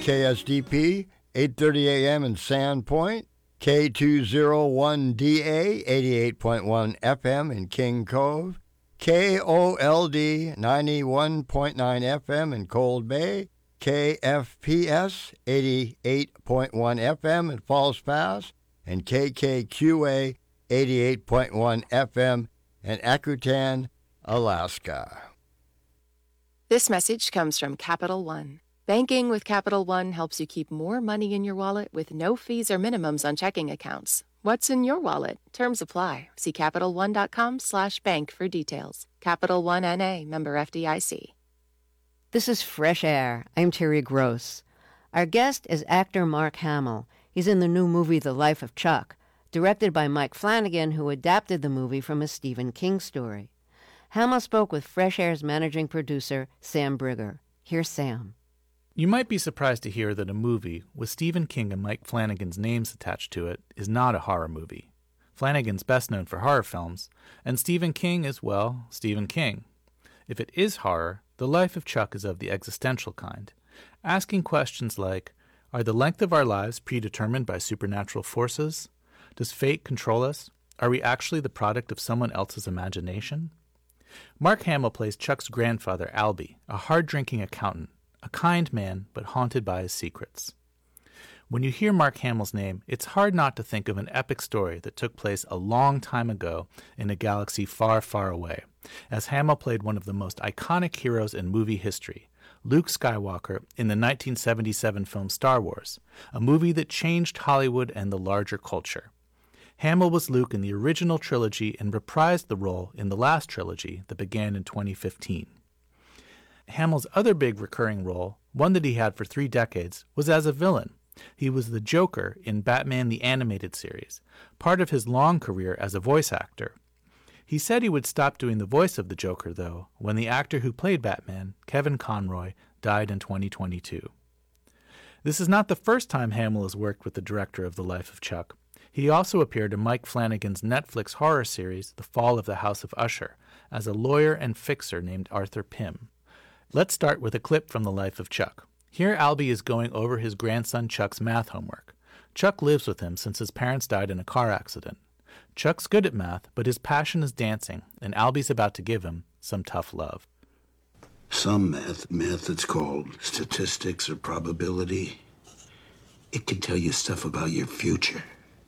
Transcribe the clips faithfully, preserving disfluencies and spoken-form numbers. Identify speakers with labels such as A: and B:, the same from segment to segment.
A: K S D P, eight thirty a.m. in Sandpoint, K two oh one D A, eighty-eight point one F M in King Cove, K O L D, ninety-one point nine F M in Cold Bay, K F P S, eighty-eight point one F M in Falls Pass, and K K Q A, eighty-eight point one F M in Akutan, Alaska.
B: This message comes from Capital One. Banking with Capital One helps you keep more money in your wallet with no fees or minimums on checking accounts. What's in your wallet? Terms apply. See CapitalOne.com slash bank for details. Capital One N A, member F D I C.
C: This is Fresh Air. I'm Terry Gross. Our guest is actor Mark Hamill. He's in the new movie The Life of Chuck, directed by Mike Flanagan, who adapted the movie from a Stephen King story. Hamill spoke with Fresh Air's managing producer, Sam Brigger. Here's Sam.
D: You might be surprised to hear that a movie with Stephen King and Mike Flanagan's names attached to it is not a horror movie. Flanagan's best known for horror films, and Stephen King is, well, Stephen King. If it is horror, The Life of Chuck is of the existential kind, asking questions like, are the length of our lives predetermined by supernatural forces? Does fate control us? Are we actually the product of someone else's imagination? Mark Hamill plays Chuck's grandfather, Albie, a hard-drinking accountant, a kind man, but haunted by his secrets. When you hear Mark Hamill's name, it's hard not to think of an epic story that took place a long time ago in a galaxy far, far away, as Hamill played one of the most iconic heroes in movie history, Luke Skywalker, in the nineteen seventy-seven film Star Wars, a movie that changed Hollywood and the larger culture. Hamill was Luke in the original trilogy and reprised the role in the last trilogy that began in twenty fifteen. Hamill's other big recurring role, one that he had for three decades, was as a villain. He was the Joker in Batman the Animated Series, part of his long career as a voice actor. He said he would stop doing the voice of the Joker, though, when the actor who played Batman, Kevin Conroy, died in twenty twenty-two. This is not the first time Hamill has worked with the director of The Life of Chuck. He also appeared in Mike Flanagan's Netflix horror series, The Fall of the House of Usher, as a lawyer and fixer named Arthur Pym. Let's start with a clip from The Life of Chuck. Here Albie is going over his grandson Chuck's math homework. Chuck lives with him since his parents died in a car accident. Chuck's good at math, but his passion is dancing, and Albie's about to give him some tough love.
E: Some math, math that's called statistics or probability, it can tell you stuff about your future.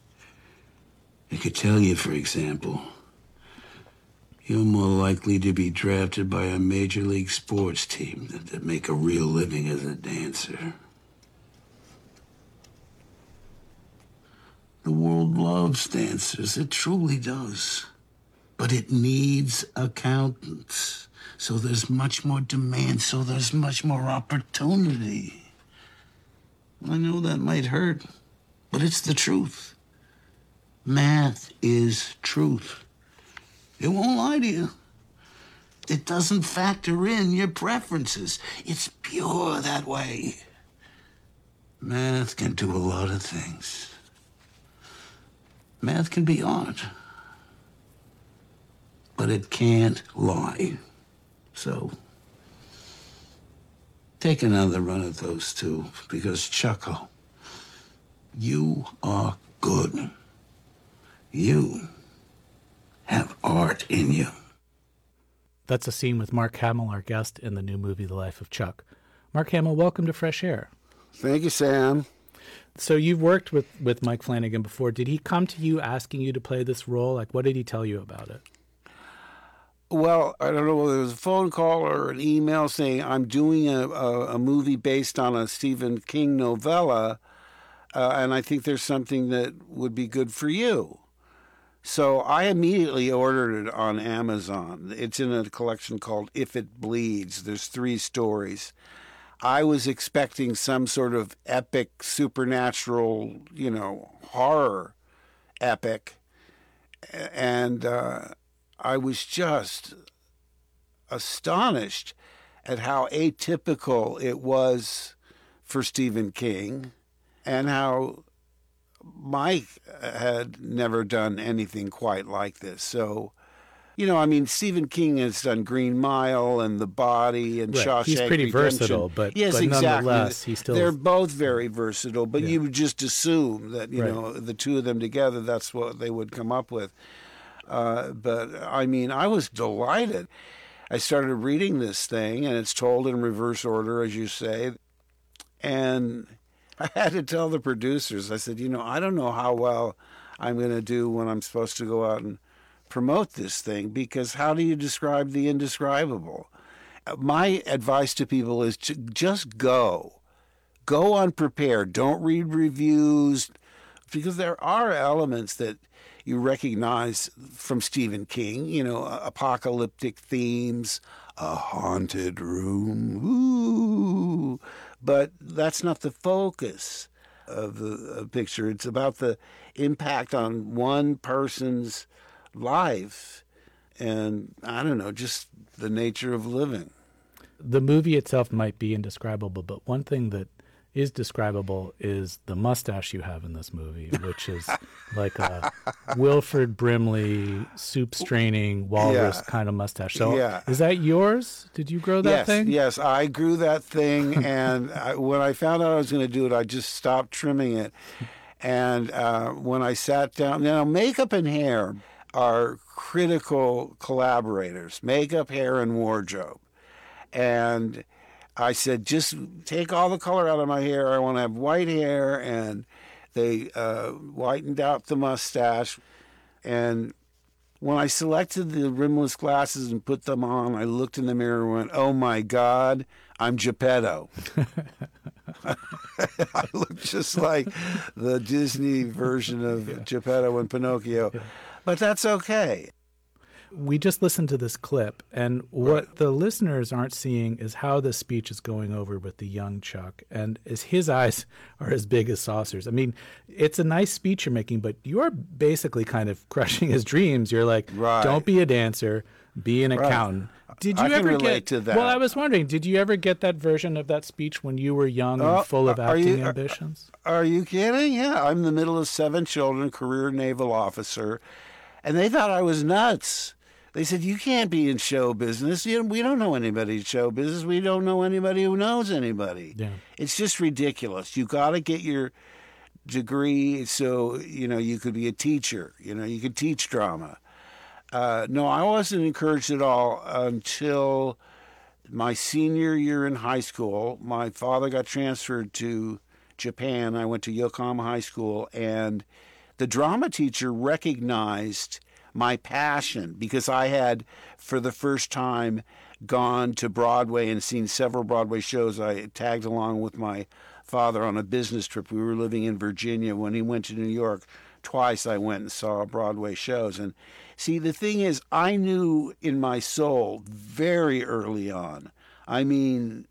E: It could tell you, for example, you're more likely to be drafted by a major league sports team than to make a real living as a dancer. The world loves dancers, it truly does. But it needs accountants. So there's much more demand, so there's much more opportunity. I know that might hurt, but it's the truth. Math is truth. It won't lie to you. It doesn't factor in your preferences. It's pure that way. Math can do a lot of things. Math can be art. But it can't lie. So, take another run at those two, because Chucko, you are good. You have art in you.
D: That's a scene with Mark Hamill, our guest in the new movie, The Life of Chuck. Mark Hamill, welcome to Fresh Air.
F: Thank you, Sam.
D: So you've worked with, with Mike Flanagan before. Did he come to you asking you to play this role? Like, what did he tell you about it?
F: Well, I don't know whether it was a phone call or an email saying, I'm doing a, a, a movie based on a Stephen King novella, uh, and I think there's something that would be good for you. So I immediately ordered it on Amazon. It's in a collection called If It Bleeds. There's three stories. I was expecting some sort of epic, supernatural, you know, horror epic. And uh, I was just astonished at how atypical it was for Stephen King and how Mike had never done anything quite like this. So You know, I mean, Stephen King has done Green Mile and The Body and
D: Right.
F: Shawshank
D: He's pretty
F: Redemption.
D: versatile, but,
F: yes,
D: but
F: exactly.
D: nonetheless, he still...
F: They're both very versatile, but
D: Yeah.
F: you would just assume that, you
D: Right.
F: know, the two of them together, that's what they would come up with. Uh, but, I mean, I was delighted. I started reading this thing, and it's told in reverse order, as you say. And I had to tell the producers, I said, you know, I don't know how well I'm going to do when I'm supposed to go out and promote this thing, because how do you describe the indescribable? My advice to people is to just go. Go unprepared. Don't read reviews, because there are elements that you recognize from Stephen King, you know, apocalyptic themes, a haunted room, ooh. But that's not the focus of the uh, picture. It's about the impact on one person's life and, I don't know, just the nature of living.
D: The movie itself might be indescribable, but one thing that is describable is the mustache you have in this movie, which is like a Wilford Brimley soup straining walrus
F: Yeah.
D: kind of mustache. So
F: Yeah.
D: is that yours? Did you grow that
F: yes,
D: thing?
F: Yes, I grew that thing, and I, when I found out I was going to do it, I just stopped trimming it. And uh, when I sat down, now makeup and hair are critical collaborators, makeup, hair, and wardrobe. And I said, just take all the color out of my hair. I want to have white hair. And they uh, whitened out the mustache. And when I selected the rimless glasses and put them on, I looked in the mirror and went, oh my God, I'm Geppetto. I look just like the Disney version of yeah. Geppetto and Pinocchio. Yeah. But that's okay.
D: We just listened to this clip, and what
F: right.
D: the listeners aren't seeing is how the speech is going over with the young Chuck, and as his eyes are as big as saucers. I mean, it's a nice speech you're making, but you're basically kind of crushing his dreams. You're like,
F: right.
D: don't be a dancer, be an
F: right.
D: accountant. Did you
F: I can
D: ever
F: relate
D: get
F: to that.
D: Well, I was wondering, did you ever get that version of that speech when you were young
F: oh,
D: and full of
F: are
D: acting
F: you,
D: ambitions?
F: Are, are you kidding? Yeah, I'm in the middle of seven children, career naval officer, and they thought I was nuts. They said, you can't be in show business. You know, we don't know anybody in show business. We don't know anybody who knows anybody.
D: Yeah.
F: It's just ridiculous. You got to get your degree so, you know, you could be a teacher. You know, you could teach drama. Uh, no, I wasn't encouraged at all until my senior year in high school. My father got transferred to Japan. I went to Yokohama High School, and the drama teacher recognized my passion because I had, for the first time, gone to Broadway and seen several Broadway shows. I tagged along with my father on a business trip. We were living in Virginia. When he went to New York, twice I went and saw Broadway shows. And see, the thing is, I knew in my soul very early on, I mean,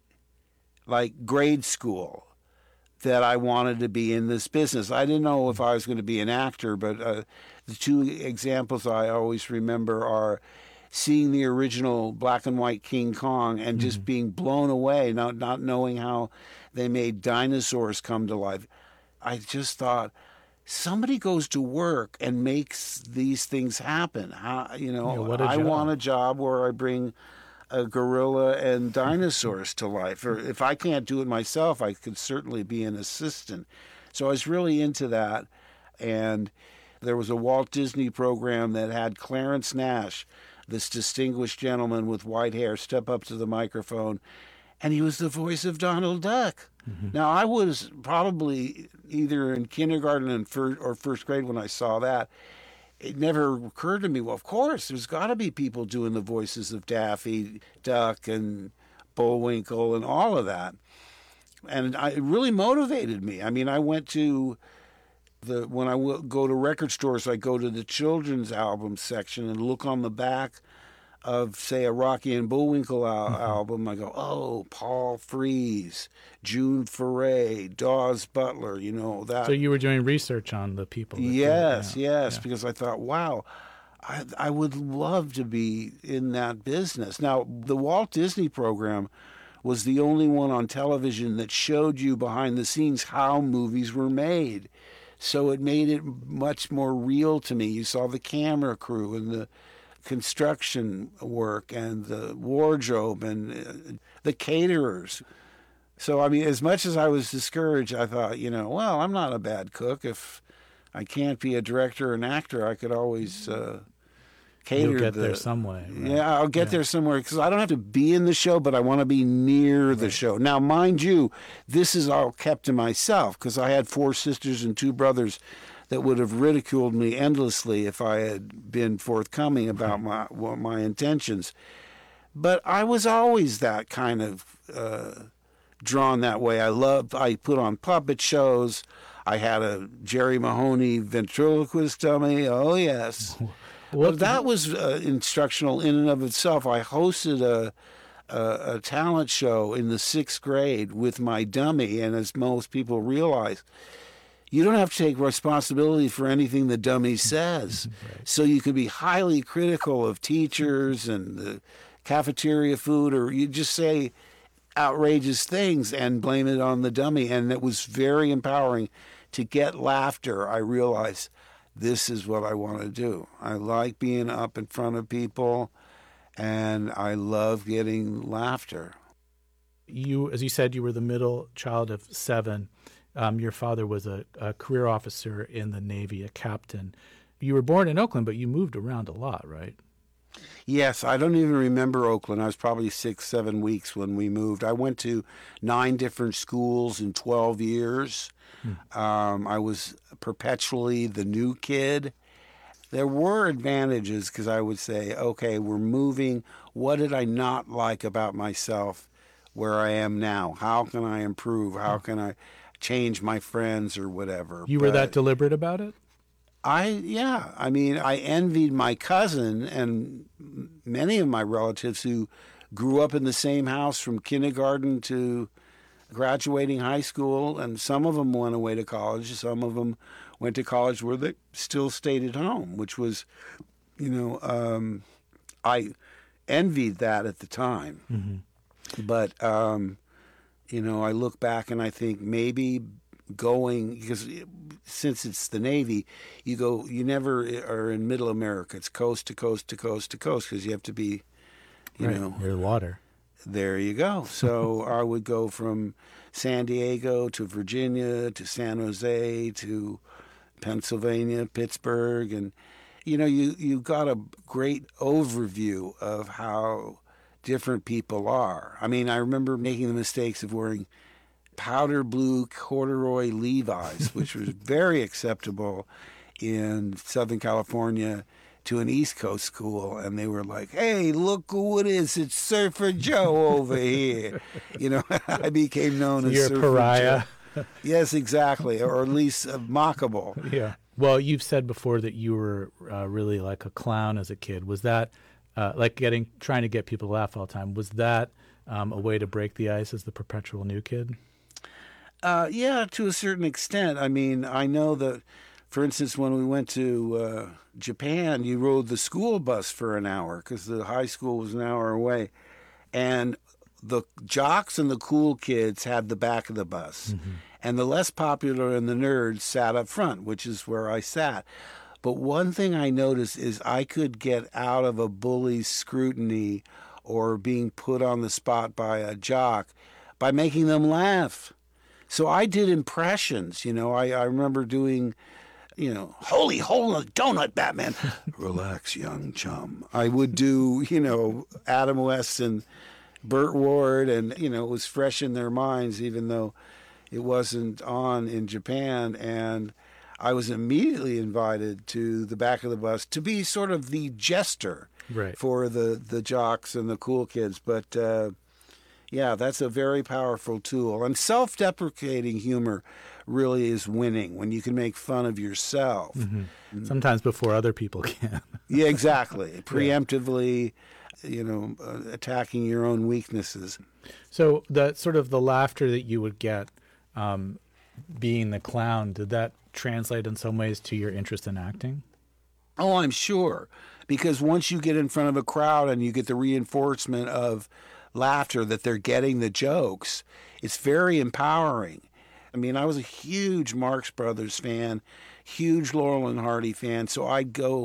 F: like grade school, that I wanted to be in this business. I didn't know if I was going to be an actor, but uh, the two examples I always remember are seeing the original black and white King Kong and just mm-hmm. being blown away, not not knowing how they made dinosaurs come to life. I just thought, somebody goes to work and makes these things happen. How, you know,
D: yeah, what a
F: I
D: job.
F: want a job where I bring a gorilla and dinosaurs to life. Or if I can't do it myself, I could certainly be an assistant. So I was really into that. And there was a Walt Disney program that had Clarence Nash, this distinguished gentleman with white hair, step up to the microphone, and he was the voice of Donald Duck. Mm-hmm. Now, I was probably either in kindergarten and fir- or first grade when I saw that. It never occurred to me, well, of course, there's got to be people doing the voices of Daffy Duck and Bullwinkle and all of that. And I, it really motivated me. I mean, I went to the, when I w- go to record stores, I go to the children's album section and look on the back of, say, a Rocky and Bullwinkle al- mm-hmm. album. I go, oh, Paul Frees, June Foray, Dawes Butler, you know, that.
D: So you were doing research on the people. That
F: yes,
D: did, yeah.
F: yes,
D: yeah.
F: because I thought, wow, I, I would love to be in that business. Now, the Walt Disney program was the only one on television that showed you behind the scenes how movies were made. So it made it much more real to me. You saw the camera crew and the construction work and the wardrobe and uh, the caterers. So, I mean, as much as I was discouraged, I thought, you know, well, I'm not a bad cook. If I can't be a director or an actor, I could always uh, cater.
D: You'll get
F: the,
D: there some way. Right?
F: Yeah, I'll get
D: yeah.
F: there somewhere because I don't have to be in the show, but I want to be near right. the show. Now, mind you, this is all kept to myself because I had four sisters and two brothers that would have ridiculed me endlessly if I had been forthcoming about my well, my intentions. But I was always that kind of uh, drawn that way. I loved, I put on puppet shows. I had a Jerry Mahoney ventriloquist dummy. Oh, yes. Well, that was uh, instructional in and of itself. I hosted a, a, a talent show in the sixth grade with my dummy, and as most people realize, you don't have to take responsibility for anything the dummy says. Right. So you can be highly critical of teachers and the cafeteria food, or you just say outrageous things and blame it on the dummy. And it was very empowering to get laughter. I realized this is what I want to do. I like being up in front of people, and I love getting laughter.
D: You, as you said, you were the middle child of seven. Um, your father was a, a career officer in the Navy, a captain. You were born in Oakland, but you moved around a lot, right?
F: Yes, I don't even remember Oakland. I was probably six, seven weeks when we moved. I went to nine different schools in twelve years. Hmm. Um, I was perpetually the new kid. There were advantages because I would say, okay, we're moving. What did I not like about myself where I am now? How can I improve? How can I change my friends or whatever?
D: You were but that deliberate about it?
F: I, yeah. I mean, I envied my cousin and many of my relatives who grew up in the same house from kindergarten to graduating high school, and some of them went away to college. Some of them went to college where they still stayed at home, which was, you know, um, I envied that at the time. Mm-hmm. But, um, you know, I look back and I think maybe going, because since it's the Navy, you go, you never are in middle America. It's coast to coast to coast to coast because you have to be, you
D: right.
F: know.
D: Near water.
F: There you go. So I would go from San Diego to Virginia to San Jose to Pennsylvania, Pittsburgh. And, you know, you, you got a great overview of how different people are. I mean, I remember making the mistakes of wearing powder blue corduroy Levi's, which was very acceptable in Southern California, to an East Coast school, and they were like, hey, look who it is, it's Surfer Joe over here. You know, I became known
D: so
F: as
D: you're
F: Surfer
D: a pariah.
F: Joe. Yes, exactly, or at least uh, mockable.
D: Yeah. Well, you've said before that you were uh, really like a clown as a kid. Was that, uh, like getting, trying to get people to laugh all the time, was that um, a way to break the ice as the perpetual new kid?
F: Uh, yeah, to a certain extent. I mean, I know that, for instance, when we went to uh, Japan, you rode the school bus for an hour because the high school was an hour away. And the jocks and the cool kids had the back of the bus. Mm-hmm. And the less popular and the nerds sat up front, which is where I sat. But one thing I noticed is I could get out of a bully's scrutiny or being put on the spot by a jock by making them laugh. So I did impressions, you know. I, I remember doing, you know, holy hole in a donut, Batman. Relax, young chum. I would do, you know, Adam West and Burt Ward, and, you know, it was fresh in their minds, even though it wasn't on in Japan. And I was immediately invited to the back of the bus to be sort of the jester
D: right.
F: for the, the jocks and the cool kids. But, uh, yeah, that's a very powerful tool. And self-deprecating humor really is winning when you can make fun of yourself.
D: Mm-hmm. Sometimes before other people can.
F: Yeah, exactly. Preemptively, you know, uh, attacking your own weaknesses.
D: So the sort of the laughter that you would get um, being the clown, did that translate in some ways to your interest in acting?
F: Oh, I'm sure. Because once you get in front of a crowd and you get the reinforcement of laughter that they're getting the jokes, it's very empowering. I mean, I was a huge Marx Brothers fan, huge Laurel and Hardy fan, so I'd go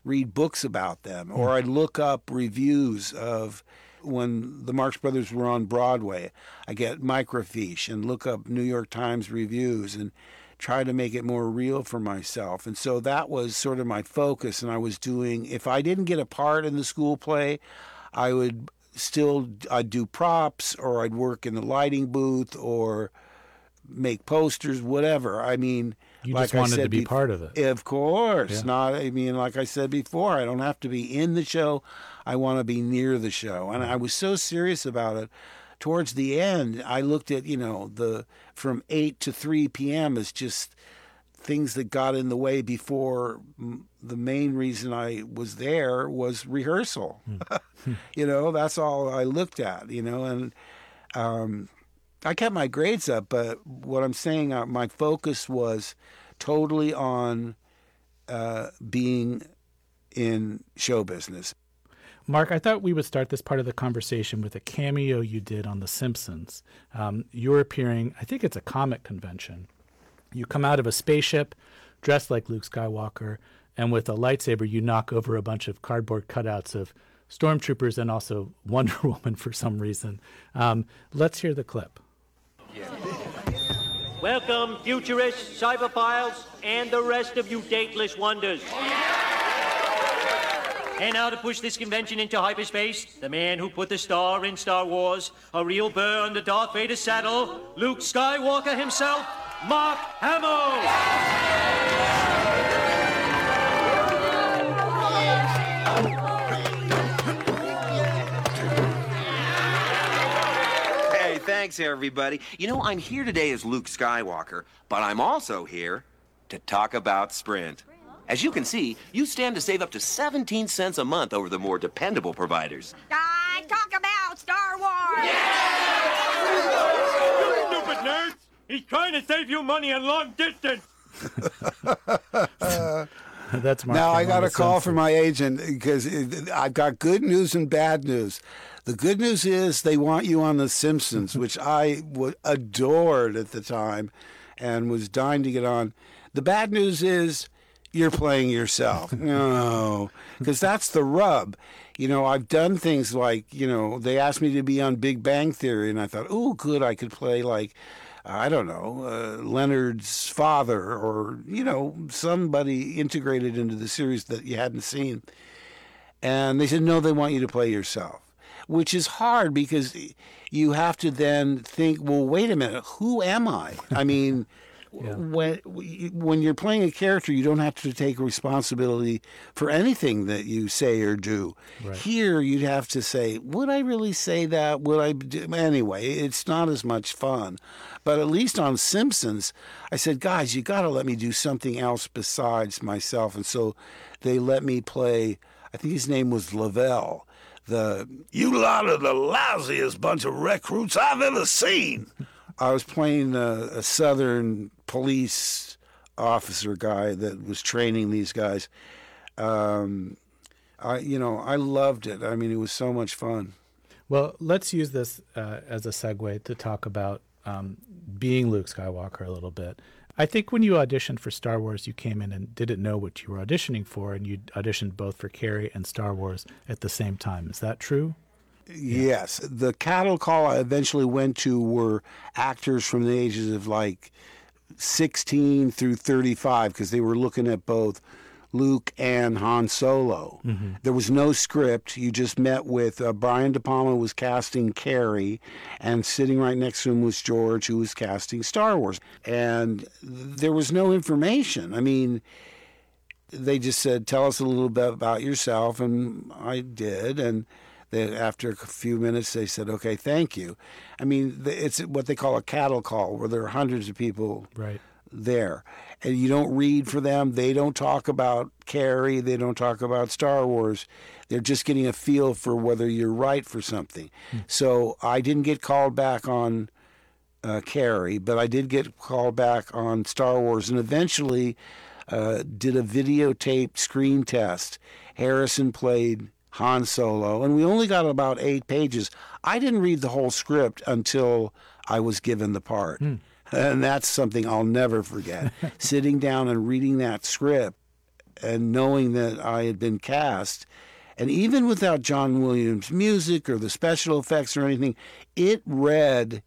F: read books about them, or I'd look up reviews of when the Marx Brothers were on Broadway. I get microfiche and look up New York Times reviews and try to make it more real for myself. And so that was sort of my focus. And I was doing, if I didn't get a part in the school play, I would still, I'd do props, or I'd work in the lighting booth, or make posters, whatever. I mean,
D: you
F: like
D: just wanted
F: I said
D: to be
F: bef-
D: part of it.
F: Of course.
D: Yeah.
F: Not, I mean, like I said before, I don't have to be in the show. I want to be near the show. And I was so serious about it. Towards the end, I looked at, you know, the from eight to three p.m. as just things that got in the way before the main reason I was there was rehearsal. You know, that's all I looked at, you know, and um, I kept my grades up, but what I'm saying, uh, my focus was totally on uh, being in show business.
D: Mark, I thought we would start this part of the conversation with a cameo you did on The Simpsons. Um, you're appearing, I think it's a comic convention. You come out of a spaceship dressed like Luke Skywalker, and with a lightsaber, you knock over a bunch of cardboard cutouts of stormtroopers and also Wonder Woman for some reason. Um, let's hear the clip.
G: Welcome, futurists, cyberphiles, and the rest of you dateless wonders. And now to push this convention into hyperspace, the man who put the star in Star Wars, a real burr under Darth Vader's saddle, Luke Skywalker himself, Mark Hamill!
H: Hey, thanks, everybody. You know, I'm here today as Luke Skywalker, but I'm also here to talk about Sprint. As you can see, you stand to save up to seventeen cents a month over the more dependable providers.
I: I talk about Star Wars!
G: You stupid nerds! He's trying to save you money on long distance!
D: That's Mark.
F: Now I got a
D: Hamill,
F: call
D: Simpsons.
F: from my agent because it, I've got good news and bad news. The good news is they want you on The Simpsons, which I w- adored at the time and was dying to get on. The bad news is you're playing yourself. No, because that's the rub. You know, I've done things like, you know, they asked me to be on Big Bang Theory, and I thought, oh, good, I could play like, I don't know, uh, Leonard's father, or, you know, somebody integrated into the series that you hadn't seen. And they said, no, they want you to play yourself, which is hard because you have to then think, well, wait a minute, who am I? I mean, yeah. when when you're playing a character, you don't have to take responsibility for anything that you say or do. Right. Here, you'd have to say, would I really say that? Would I do? Anyway, it's not as much fun. But at least on Simpsons, I said, guys, you got to let me do something else besides myself. And so they let me play, I think his name was Lavelle, the, you lot of the lousiest bunch of recruits I've ever seen. I was playing a, a Southern police officer guy that was training these guys. Um, I, you know, I loved it. I mean, it was so much fun.
D: Well, let's use this uh, as a segue to talk about um, being Luke Skywalker a little bit. I think when you auditioned for Star Wars, you came in and didn't know what you were auditioning for, and you auditioned both for Carrie and Star Wars at the same time. Is that true?
F: Yes. The cattle call I eventually went to were actors from the ages of like sixteen through thirty-five because they were looking at both Luke and Han Solo. Mm-hmm. There was no script. You just met with uh, Brian De Palma was casting Carrie, and sitting right next to him was George, who was casting Star Wars. And there was no information. I mean, they just said, tell us a little bit about yourself, and I did, and they, after a few minutes, they said, okay, thank you. I mean, it's what they call a cattle call, where there are hundreds of people
D: right
F: there. And you don't read for them. They don't talk about Carrie. They don't talk about Star Wars. They're just getting a feel for whether you're right for something. Hmm. So I didn't get called back on uh, Carrie, but I did get called back on Star Wars, and eventually uh, did a videotape screen test. Harrison played Han Solo, and we only got about eight pages. I didn't read the whole script until I was given the part. Mm. And that's something I'll never forget. Sitting down and reading that script and knowing that I had been cast, and even without John Williams' music or the special effects or anything, it read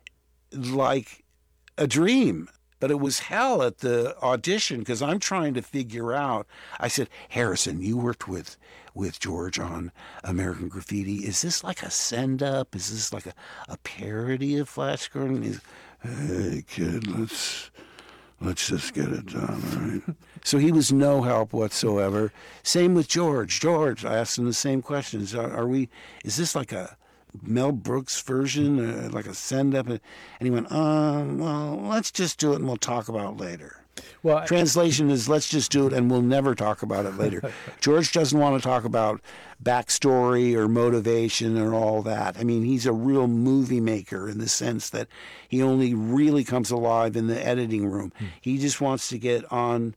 F: like a dream. But it was hell at the audition because I'm trying to figure out. I said, Harrison, you worked with with George on American Graffiti. Is this like a send-up? Is this like a, a parody of Flash Gordon? He's, hey, kid, let's let's just get it done, all right? So he was no help whatsoever. Same with George. George, I asked him the same questions. Are, are we, is this like a Mel Brooks version, uh, like a send-up? And he went, uh, well, let's just do it and we'll talk about it later.
D: Well, I-
F: Translation is, let's just do it and we'll never talk about it later. George doesn't want to talk about backstory or motivation or all that. I mean, he's a real movie maker in the sense that he only really comes alive in the editing room. Hmm. He just wants to get on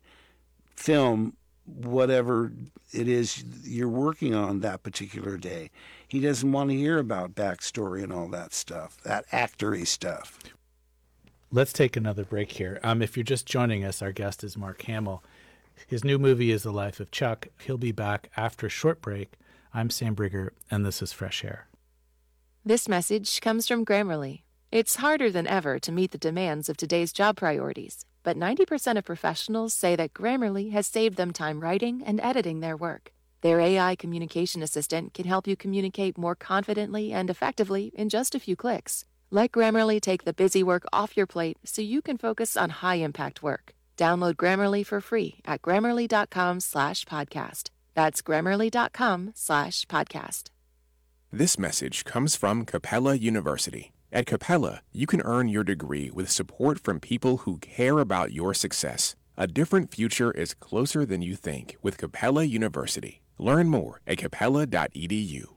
F: film whatever it is you're working on that particular day. He doesn't want to hear about backstory and all that stuff, that actory stuff.
D: Let's take another break here. Um, if you're just joining us, our guest is Mark Hamill. His new movie is The Life of Chuck. He'll be back after a short break. I'm Sam Brigger, and this is Fresh Air.
B: This message comes from Grammarly. It's harder than ever to meet the demands of today's job priorities, but ninety percent of professionals say that Grammarly has saved them time writing and editing their work. Their A I communication assistant can help you communicate more confidently and effectively in just a few clicks. Let Grammarly take the busy work off your plate so you can focus on high-impact work. Download Grammarly for free at grammarly.com slash podcast. That's grammarly.com slash podcast.
J: This message comes from Capella University. At Capella, you can earn your degree with support from people who care about your success. A different future is closer than you think with Capella University. Learn more at capella dot e d u.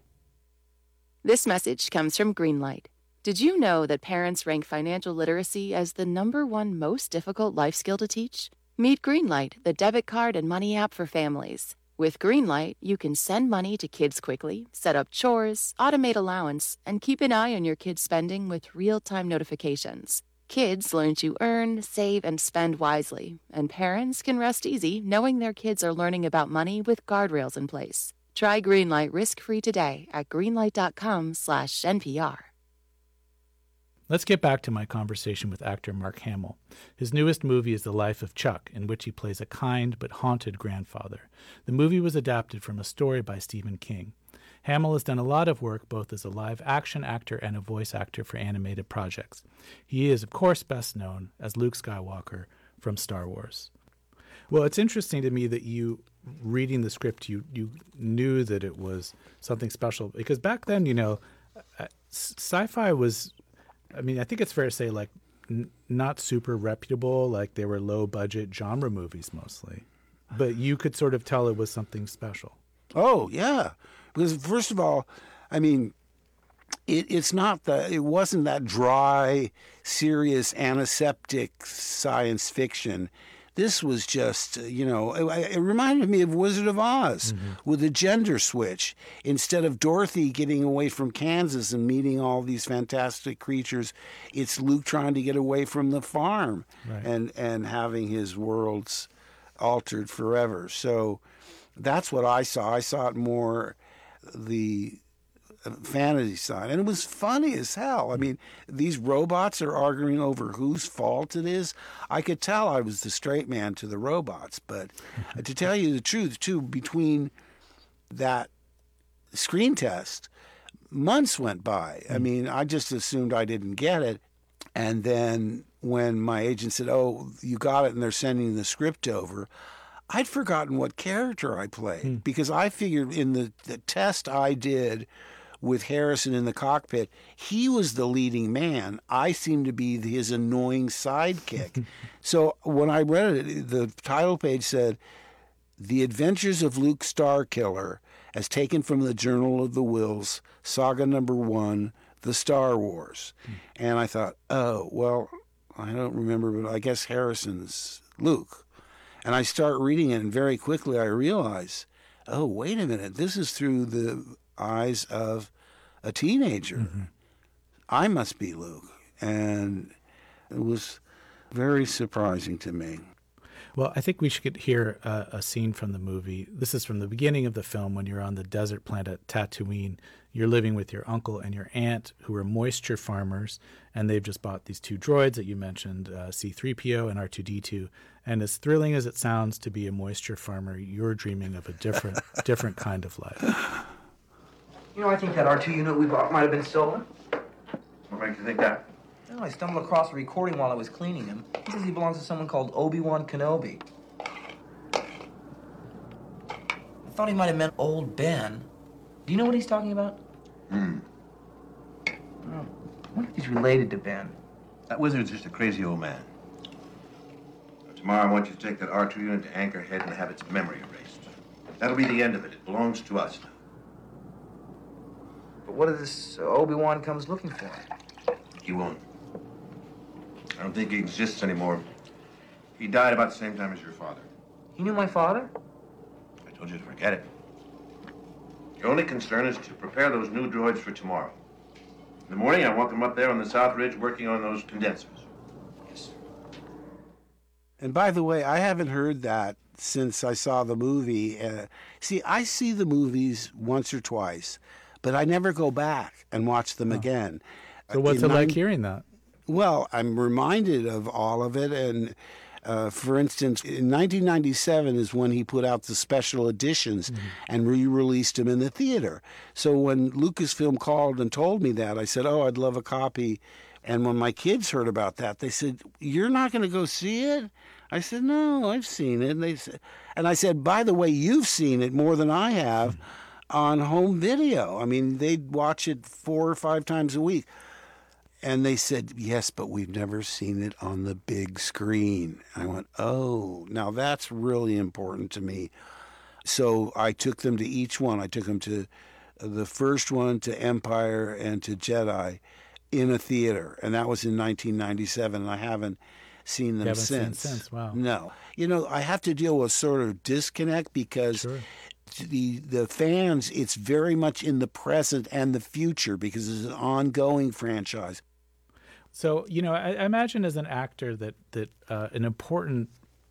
B: This message comes from Greenlight. Did you know that parents rank financial literacy as the number one most difficult life skill to teach? Meet Greenlight, the debit card and money app for families. With Greenlight, you can send money to kids quickly, set up chores, automate allowance, and keep an eye on your kids' spending with real-time notifications. Kids learn to earn, save, and spend wisely, and parents can rest easy knowing their kids are learning about money with guardrails in place. Try Greenlight risk-free today at greenlight.com slash NPR.
D: Let's get back to my conversation with actor Mark Hamill. His newest movie is The Life of Chuck, in which he plays a kind but haunted grandfather. The movie was adapted from a story by Stephen King. Hamill has done a lot of work both as a live-action actor and a voice actor for animated projects. He is, of course, best known as Luke Skywalker from Star Wars. Well, it's interesting to me that you, reading the script, you, you knew that it was something special. Because back then, you know, sci-fi was... I mean, I think it's fair to say, like, n- not super reputable, like they were low-budget genre movies mostly. But you could sort of tell it was something special.
F: Oh, yeah. Because, first of all, I mean, it, it's not the, it wasn't that dry, serious, antiseptic science fiction. This was just, you know, it, it reminded me of Wizard of Oz mm-hmm. with a gender switch. Instead of Dorothy getting away from Kansas and meeting all these fantastic creatures, it's Luke trying to get away from the farm right. and, and having his worlds altered forever. So that's what I saw. I saw it more the fantasy side. And it was funny as hell. I mean, these robots are arguing over whose fault it is. I could tell I was the straight man to the robots. But to tell you the truth, too, between that screen test, months went by. I mean, I just assumed I didn't get it. And then when my agent said, oh, you got it, and they're sending the script over, I'd forgotten what character I played. Hmm. Because I figured in the, the test I did with Harrison in the cockpit, he was the leading man. I seemed to be his annoying sidekick. So when I read it, the title page said, The Adventures of Luke Starkiller, as taken from the Journal of the Whills, Saga Number One, The Star Wars. Mm. And I thought, oh, well, I don't remember, but I guess Harrison's Luke. And I start reading it, and very quickly I realize, oh, wait a minute, this is through the eyes of a teenager. Mm-hmm. I must be Luke. And it was very surprising to me.
D: Well, I think we should hear a, a scene from the movie. This is from the beginning of the film when you're on the desert planet Tatooine. You're living with your uncle and your aunt, who are moisture farmers, and they've just bought these two droids that you mentioned, uh, C three P O and R two D two. And as thrilling as it sounds to be a moisture farmer, you're dreaming of a different, different kind of life.
K: You know, I think that R two unit we bought might have been stolen.
L: What makes you think that?
K: Well, I stumbled across a recording while I was cleaning him. He says he belongs to someone called Obi-Wan Kenobi. I thought he might have meant old Ben. Do you know what he's talking about?
L: Hmm.
K: I wonder if he's related to Ben.
L: That wizard's just a crazy old man. Tomorrow I want you to take that R two unit to Anchorhead and have its memory erased. That'll be the end of it. It belongs to us now.
K: But what if this uh, Obi-Wan comes looking for him?
L: He won't. I don't think he exists anymore. He died about the same time as your father.
K: He knew my father?
L: I told you to forget it. Your only concern is to prepare those new droids for tomorrow. In the morning, I want them up there on the South Ridge working on those condensers.
K: Yes.
F: And by the way, I haven't heard that since I saw the movie. Uh, see, I see the movies once or twice, but I never go back and watch them oh. again.
D: So what's
F: In
D: it like
F: nine-
D: hearing that?
F: Well, I'm reminded of all of it. And uh, for instance, in nineteen ninety-seven is when he put out the special editions mm-hmm. and re-released them in the theater. So when Lucasfilm called and told me that, I said, oh, I'd love a copy. And when my kids heard about that, they said, you're not going to go see it? I said, no, I've seen it. And, they said, and I said, by the way, you've seen it more than I have mm-hmm. on home video. I mean, they'd watch it four or five times a week. And they said, yes, but we've never seen it on the big screen. I went, oh, now that's really important to me. So I took them to each one. I took them to the first one, to Empire, and to Jedi in a theater. And that was in nineteen ninety-seven, and I haven't seen them
D: you haven't
F: since.
D: Seen since. Wow.
F: No. You know, I have to deal with sort of disconnect because... Sure. The the fans, it's very much in the present and the future because it's an ongoing franchise.
D: So, you know, I, I imagine as an actor that that uh, an important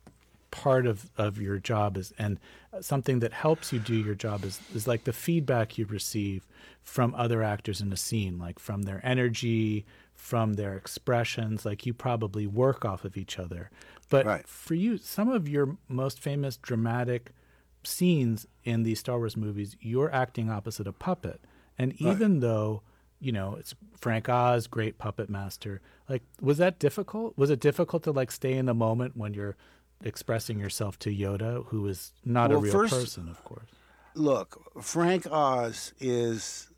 D: part of, of your job is, and something that helps you do your job is, is like the feedback you receive from other actors in a scene, like from their energy, from their expressions, like you probably work off of each other. But right. for you, some of your most famous dramatic scenes in these Star Wars movies, you're acting opposite a puppet. And even right. though, you know, it's Frank Oz, great puppet master, like, was that difficult? Was it difficult to like stay in the moment when you're expressing yourself to Yoda, who is not well, a real first, person, of course?
F: Look, Frank Oz is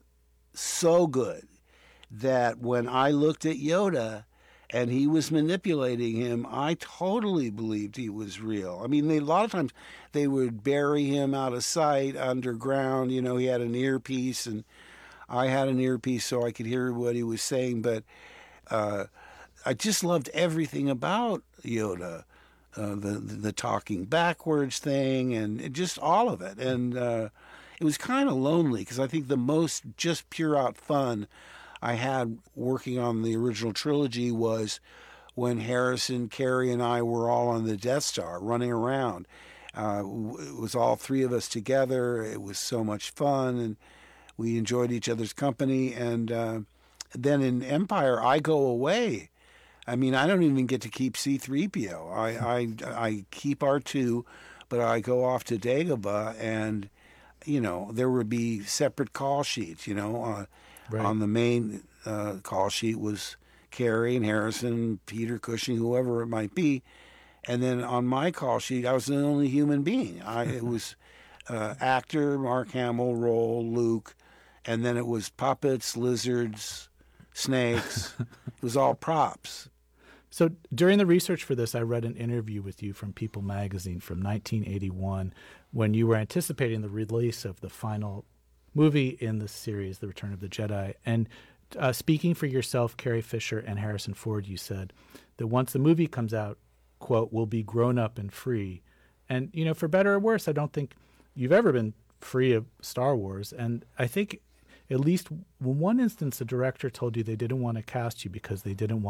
F: so good that when I looked at Yoda and he was manipulating him, I totally believed he was real. I mean, they, a lot of times they would bury him out of sight underground. You know, he had an earpiece, and I had an earpiece so I could hear what he was saying. But uh, I just loved everything about Yoda, uh, the, the talking backwards thing, and just all of it. And uh, it was kind of lonely because I think the most just pure out fun I had working on the original trilogy was when Harrison, Carrie, and I were all on the Death Star running around. Uh, it was all three of us together. It was so much fun, and we enjoyed each other's company. And uh, then in Empire, I go away. I mean, I don't even get to keep C three P O. I, I, I keep R two, but I go off to Dagobah, and, you know, there would be separate call sheets, you know, uh, Right. On the main uh, call sheet was Carrie and Harrison, Peter Cushing, whoever it might be. And then on my call sheet, I was the only human being. I, it was uh, actor, Mark Hamill, role, Luke. And then it was puppets, lizards, snakes. It was all props.
D: So during the research for this, I read an interview with you from People magazine from nineteen eighty-one when you were anticipating the release of the final movie in the series, The Return of the Jedi. And uh, speaking for yourself, Carrie Fisher, and Harrison Ford, you said that once the movie comes out, quote, we'll be grown up and free. And, you know, for better or worse, I don't think you've ever been free of Star Wars. And I think at least in one instance, the director told you they didn't want to cast you because they didn't want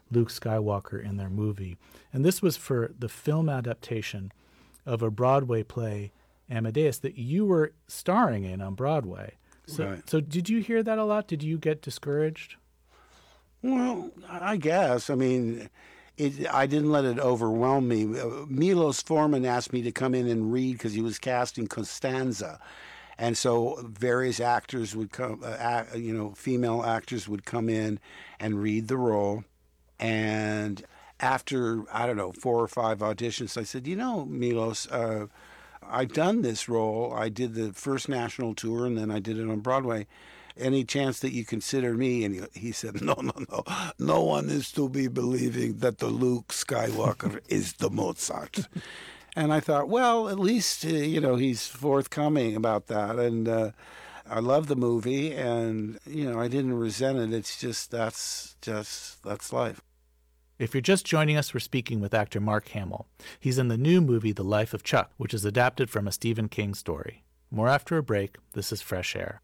D: Luke Skywalker in their movie. And this was for the film adaptation of a Broadway play, Amadeus, that you were starring in on Broadway. So,
F: Right.
D: so did you hear that a lot? Did you get discouraged?
F: Well, I guess. I mean, it, I didn't let it overwhelm me. Uh, Milos Forman asked me to come in and read because he was casting Costanza. And so various actors would come, uh, act, you know, female actors would come in and read the role. And after, I don't know, four or five auditions, I said, you know, Milos, uh, I've done this role. I did the first national tour, and then I did it on Broadway. Any chance that you consider me? And he, he said, no, no, no. No one is to be believing that the Luke Skywalker is the Mozart. And I thought, well, at least, uh, you know, he's forthcoming about that. And uh, I love the movie, and, you know, I didn't resent it. It's just, that's just, that's life.
D: If you're just joining us, we're speaking with actor Mark Hamill. He's in the new movie The Life of Chuck, which is adapted from a Stephen King story. More after a break. This is Fresh Air.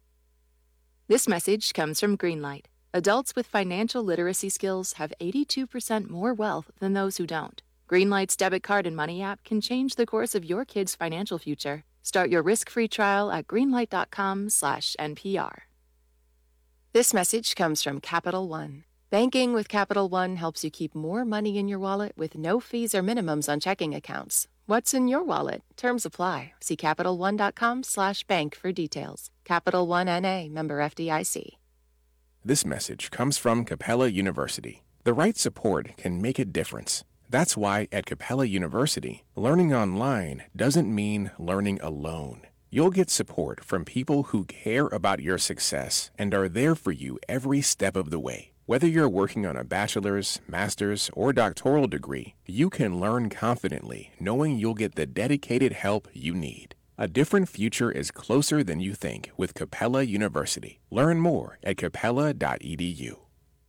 B: This message comes from Greenlight. Adults with financial literacy skills have eighty-two percent more wealth than those who don't. Greenlight's debit card and money app can change the course of your kid's financial future. Start your risk-free trial at greenlight.com slash NPR. This message comes from Capital One. Banking with Capital One helps you keep more money in your wallet with no fees or minimums on checking accounts. What's in your wallet? Terms apply. See CapitalOne.com slash bank for details. Capital One N A, member F D I C.
J: This message comes from Capella University. The right support can make a difference. That's why at Capella University, learning online doesn't mean learning alone. You'll get support from people who care about your success and are there for you every step of the way. Whether you're working on a bachelor's, master's, or doctoral degree, you can learn confidently knowing you'll get the dedicated help you need. A different future is closer than you think with Capella University. Learn more at capella dot e d u.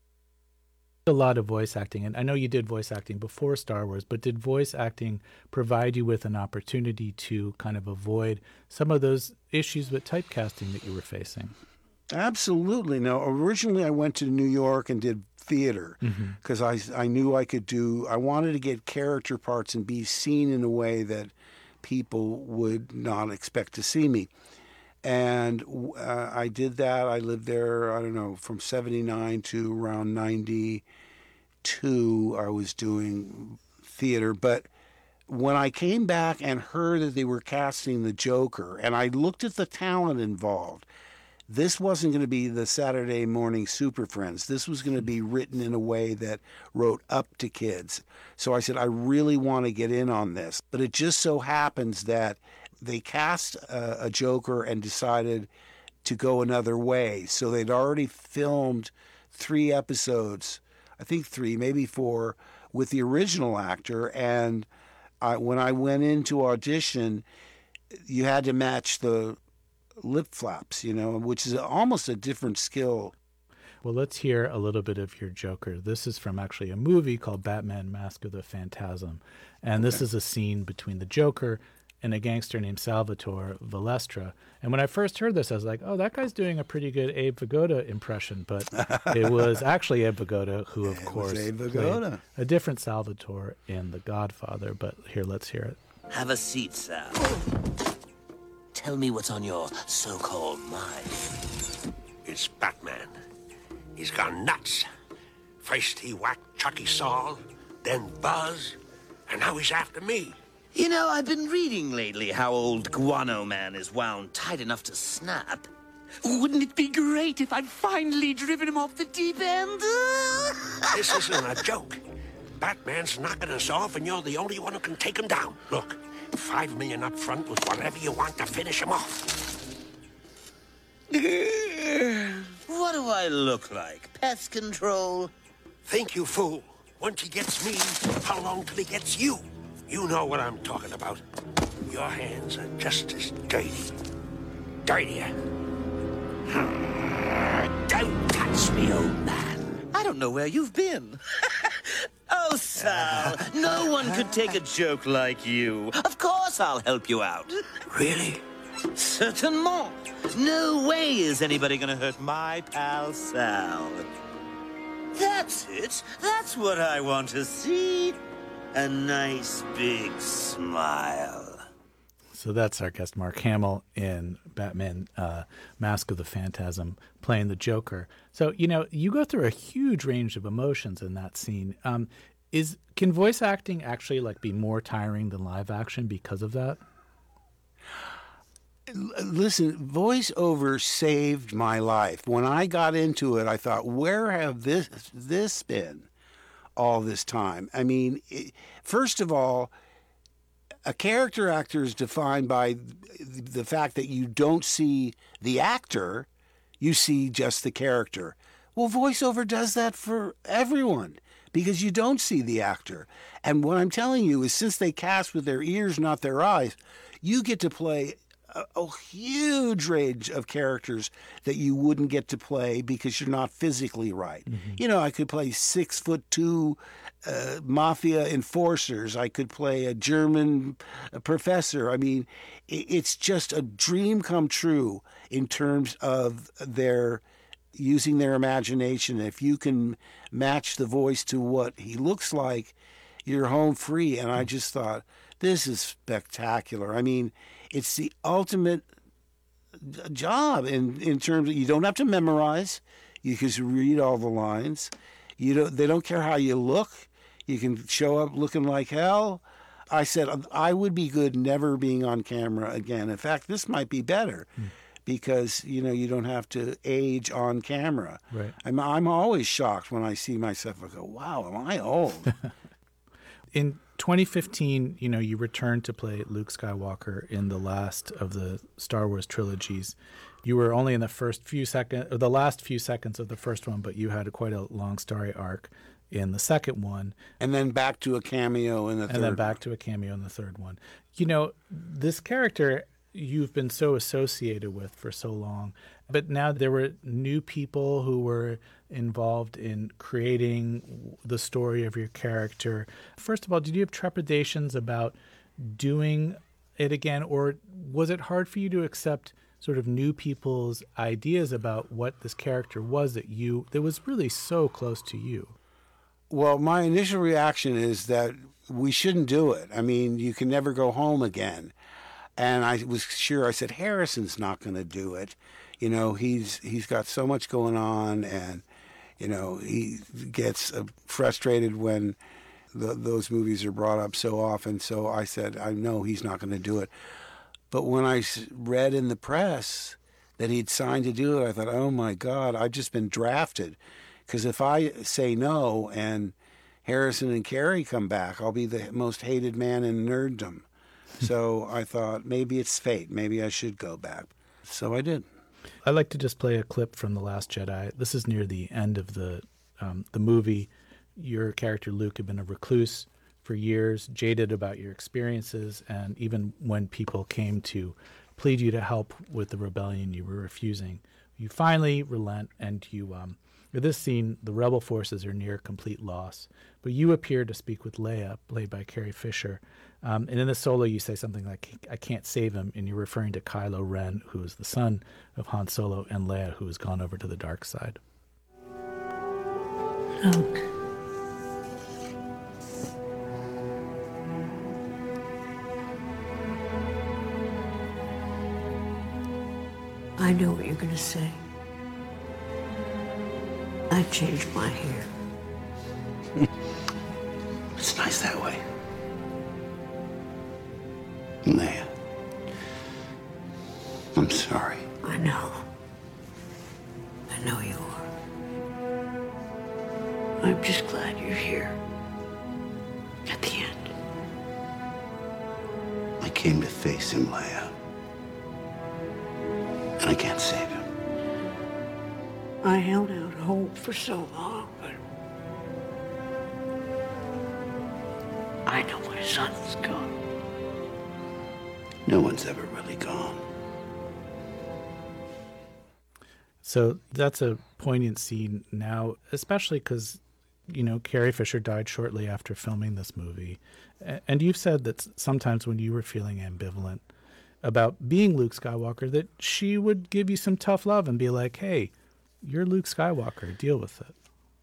D: A lot of voice acting, and I know you did voice acting before Star Wars, but did voice acting provide you with an opportunity to kind of avoid some of those issues with typecasting that you were facing?
F: Absolutely. No, originally I went to New York and did theater because mm-hmm. I, I knew I could do, I wanted to get character parts and be seen in a way that people would not expect to see me. And uh, I did that. I lived there, I don't know, from seventy-nine to around ninety-two, I was doing theater. But when I came back and heard that they were casting the Joker, and I looked at the talent involved, this wasn't going to be the Saturday morning Super Friends. This was going to be written in a way that wrote up to kids. So I said, I really want to get in on this. But it just so happens that they cast a, a Joker and decided to go another way. So they'd already filmed three episodes, I think three, maybe four, with the original actor. And I, when I went in to audition, you had to match the lip flaps, you know, which is almost a different skill.
D: Well, let's hear a little bit of your Joker. This is from actually a movie called Batman Mask of the Phantasm. And this okay. is a scene between the Joker and a gangster named Salvatore Valestra. And when I first heard this, I was like, oh, that guy's doing a pretty good Abe Vigoda impression. But it was actually Abe Vigoda who, of
F: it
D: course,
F: was Abe Vigoda.
D: played a different Salvatore in The Godfather. But here, let's hear it.
M: Have a seat, Sal. Tell me what's on your so-called mind.
N: It's Batman. He's gone nuts. First he whacked Chucky Saul, then Buzz, and now he's after me.
M: You know, I've been reading lately how old Guano Man is wound tight enough to snap. Wouldn't it be great if I'd finally driven him off the deep end?
N: This isn't a joke. Batman's knocking us off, and you're the only one who can take him down. Look, five million up front with whatever you want to finish him off.
M: What do I look like? Pest control?
N: Think, you fool. Once he gets me, how long till he gets you? You know what I'm talking about. Your hands are just as dirty. Dirtier. Don't touch me, old man.
M: I don't know where you've been. Oh, Sal, no one could take a joke like you. Of course I'll help you out.
N: Really?
M: Certainement. No way is anybody gonna hurt my pal Sal. That's it. That's what I want to see. A nice big smile.
D: So that's our guest, Mark Hamill, in Batman uh, Mask of the Phantasm, playing the Joker. So, you know, you go through a huge range of emotions in that scene. Um, is can voice acting actually like be more tiring than live action because of that?
F: Listen, voiceover saved my life. When I got into it, I thought, where have this this been all this time? I mean, it, first of all, a character actor is defined by the fact that you don't see the actor, you see just the character. Well, voiceover does that for everyone because you don't see the actor. And what I'm telling you is since they cast with their ears, not their eyes, you get to play a, a huge range of characters that you wouldn't get to play because you're not physically right. Mm-hmm. You know, I could play six foot two Uh, mafia enforcers. I could play a German professor. I mean, it's just a dream come true in terms of their using their imagination. If you can match the voice to what he looks like, you're home free. And I just thought, this is spectacular. I mean, it's the ultimate job in, in terms of you don't have to memorize. You can read all the lines. You don't, they don't care how you look. You can show up looking like hell. I said, I would be good never being on camera again. In fact, this might be better mm. because, you know, you don't have to age on camera.
D: Right.
F: I'm, I'm always shocked when I see myself. I go, wow, am I old?
D: In twenty fifteen, you know, you returned to play Luke Skywalker in the last of the Star Wars trilogies. You were only in the first few seconds, or the last few seconds of the first one, but you had a, quite a long story arc in the second one.
F: And then back to a cameo in the
D: and
F: third
D: And then back
F: one.
D: to a cameo in the third one. You know, this character you've been so associated with for so long, but now there were new people who were involved in creating the story of your character. First of all, did you have trepidations about doing it again, or was it hard for you to accept sort of new people's ideas about what this character was that you that was really so close to you?
F: Well, my initial reaction is that we shouldn't do it. I mean, you can never go home again. And I was sure, I said, Harrison's not going to do it. You know, he's he's got so much going on, and, you know, he gets uh, frustrated when the, those movies are brought up so often. So I said, I know he's not going to do it. But when I read in the press that he'd signed to do it, I thought, oh, my God, I've just been drafted. Because if I say no and Harrison and Carrie come back, I'll be the most hated man in nerddom. So I thought maybe it's fate. Maybe I should go back. So I did.
D: I'd like to just play a clip from The Last Jedi. This is near the end of the um, the movie. Your character, Luke, had been a recluse for years, jaded about your experiences, and even when people came to plead you to help with the rebellion, you were refusing. You finally relent, and you... Um, In this scene, the rebel forces are near complete loss, but you appear to speak with Leia, played by Carrie Fisher. Um, and in the solo, you say something like, I can't save him, and you're referring to Kylo Ren, who is the son of Han Solo, and Leia, who has gone over to the dark side.
O: Luke. I know what you're going to say. I changed my hair.
E: It's nice that way. Leia, I'm sorry.
O: I know. I know you are. I'm just glad you're here. At the end.
E: I came to face him, Leia. And I can't save him.
O: I held out hope for so long, but I know my son's gone.
E: No one's ever really gone.
D: So that's a poignant scene now, especially because, you know, Carrie Fisher died shortly after filming this movie. And you've said that sometimes when you were feeling ambivalent about being Luke Skywalker, that she would give you some tough love and be like, hey, you're Luke Skywalker, deal with it.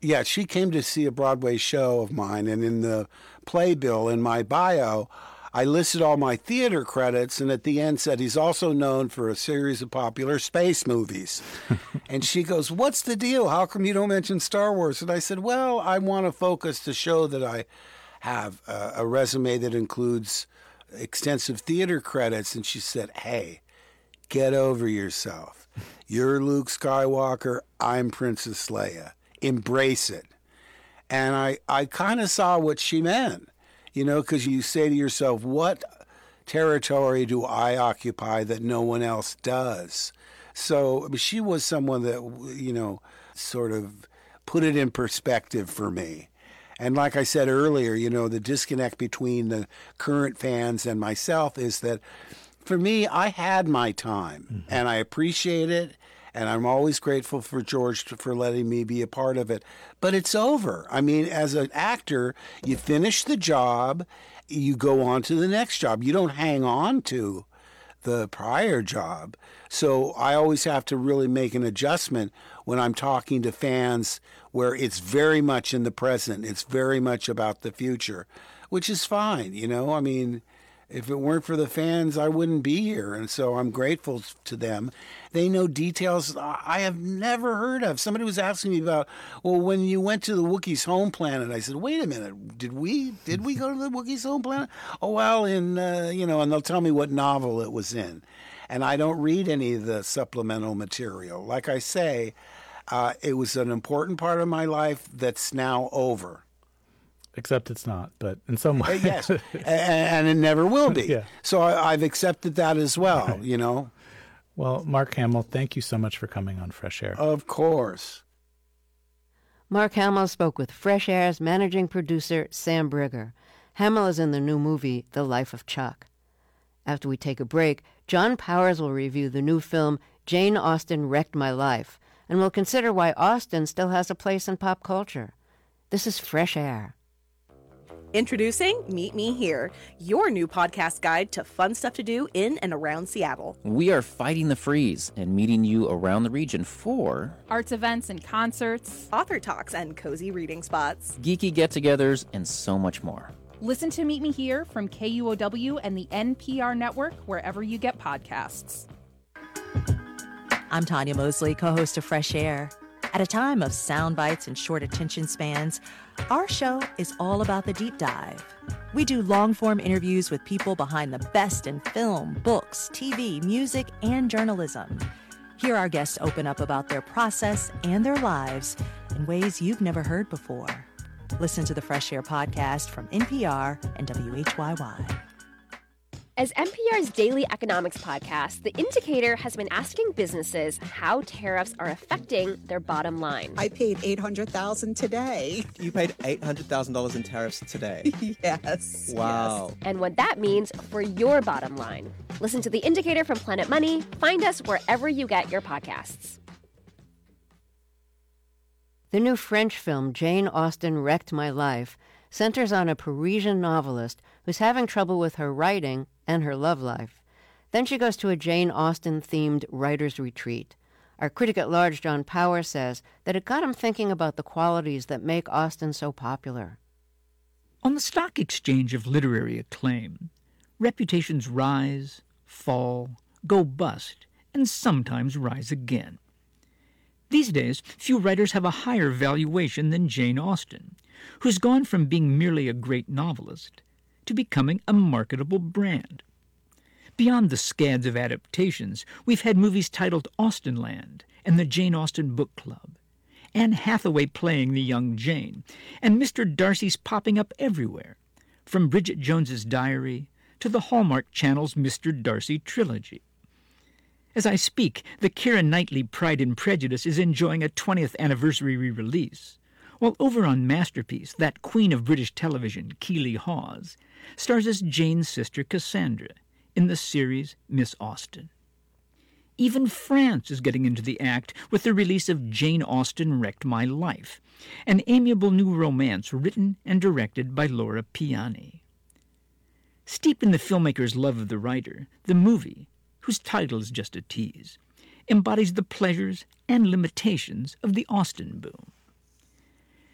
F: Yeah, she came to see a Broadway show of mine, and in the playbill, in my bio, I listed all my theater credits, and at the end said he's also known for a series of popular space movies. And she goes, "What's the deal? How come you don't mention Star Wars?" And I said, well, I want to focus to show that I have a, a resume that includes extensive theater credits. And she said, "Hey, get over yourself. You're Luke Skywalker. I'm Princess Leia. Embrace it." And I, I kind of saw what she meant, you know, because you say to yourself, what territory do I occupy that no one else does? So I mean, she was someone that, you know, sort of put it in perspective for me. And like I said earlier, you know, the disconnect between the current fans and myself is that for me, I had my time, mm-hmm. and I appreciate it, and I'm always grateful for George for letting me be a part of it. But it's over. I mean, as an actor, you finish the job, you go on to the next job. You don't hang on to the prior job. So I always have to really make an adjustment when I'm talking to fans where it's very much in the present. It's very much about the future, which is fine, you know? I mean, if it weren't for the fans, I wouldn't be here. And so I'm grateful to them. They know details I have never heard of. Somebody was asking me about, well, when you went to the Wookiees' home planet, I said, wait a minute, did we did we go to the Wookiees' home planet? Oh, well, in, uh, you know, and they'll tell me what novel it was in. And I don't read any of the supplemental material. Like I say, uh, it was an important part of my life that's now over.
D: Except it's not, but in some way.
F: Yes, and, and it never will be.
D: Yeah.
F: So I, I've accepted that as well, right. You know.
D: Well, Mark Hamill, thank you so much for coming on Fresh Air.
F: Of course.
C: Mark Hamill spoke with Fresh Air's managing producer, Sam Brigger. Hamill is in the new movie, The Life of Chuck. After we take a break, John Powers will review the new film, Jane Austen Wrecked My Life, and we'll consider why Austen still has a place in pop culture. This is Fresh Air.
P: Introducing Meet Me Here, your new podcast guide to fun stuff to do in and around Seattle.
Q: We are fighting the freeze and meeting you around the region for
R: arts events and concerts,
P: author talks and cozy reading spots,
Q: geeky get-togethers, and so much more.
R: Listen to Meet Me Here from K U O W and the N P R network wherever you get podcasts.
S: I'm Tanya Mosley, co-host of Fresh Air. At a time of sound bites and short attention spans, our show is all about the deep dive. We do long-form interviews with people behind the best in film, books, T V, music, and journalism. Hear our guests open up about their process and their lives in ways you've never heard before. Listen to the Fresh Air podcast from N P R and W H Y Y.
T: As N P R's daily economics podcast, The Indicator has been asking businesses how tariffs are affecting their bottom line.
U: I paid eight hundred thousand dollars today.
V: You paid eight hundred thousand dollars in tariffs today?
U: Yes.
V: Wow.
U: Yes.
T: And what that means for your bottom line. Listen to The Indicator from Planet Money. Find us wherever you get your podcasts.
C: The new French film, Jane Austen Wrecked My Life, centers on a Parisian novelist who's having trouble with her writing and her love life. Then she goes to a Jane Austen-themed writer's retreat. Our critic at large, John Powers, says that it got him thinking about the qualities that make Austen so popular.
W: On the stock exchange of literary acclaim, reputations rise, fall, go bust, and sometimes rise again. These days, few writers have a higher valuation than Jane Austen, who's gone from being merely a great novelist to becoming a marketable brand. Beyond the scads of adaptations, we've had movies titled Austenland and the Jane Austen Book Club, Anne Hathaway playing the young Jane, and Mister Darcy's popping up everywhere, from Bridget Jones's Diary to the Hallmark Channel's Mister Darcy trilogy. As I speak, the Keira Knightley Pride and Prejudice is enjoying a twentieth anniversary re-release, while over on Masterpiece, that queen of British television, Keeley Hawes, stars as Jane's sister Cassandra in the series Miss Austen. Even France is getting into the act with the release of Jane Austen Wrecked My Life, an amiable new romance written and directed by Laura Piani. Steeped in the filmmaker's love of the writer, the movie, whose title is just a tease, embodies the pleasures and limitations of the Austen boom.